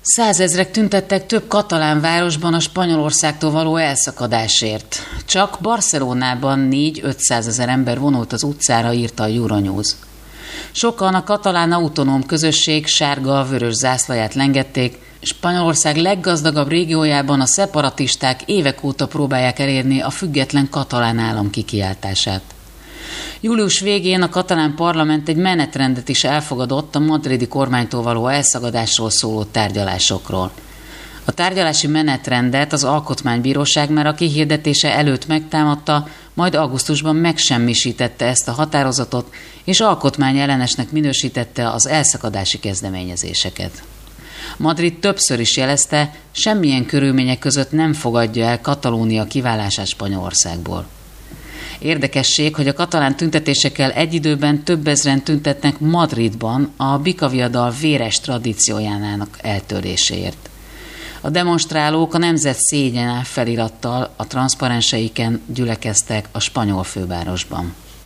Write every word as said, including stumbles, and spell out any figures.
Százezrek tüntettek több katalán városban a Spanyolországtól való elszakadásért. Csak Barcelonában négy-ötszázezer ember vonult az utcára, írta a Euronews. Sokan a katalán autonóm közösség sárga-vörös zászlaját lengették. Spanyolország leggazdagabb régiójában a szeparatisták évek óta próbálják elérni a független katalán állam kikiáltását. Július végén a katalán parlament egy menetrendet is elfogadott a madridi kormánytól való elszagadásról szóló tárgyalásokról. A tárgyalási menetrendet az Alkotmánybíróság már a kihirdetése előtt megtámadta, majd augusztusban megsemmisítette ezt a határozatot, és alkotmányellenesnek minősítette az elszakadási kezdeményezéseket. Madrid többször is jelezte, semmilyen körülmények között nem fogadja el Katalónia kiválását Spanyolországból. Érdekesség, hogy a katalán tüntetésekkel egy időben több ezren tüntetnek Madridban a bikaviadal véres tradíciójának eltöréséért. A demonstrálók a nemzet szégyene felirattal a transzparenseiken gyülekeztek a spanyol fővárosban.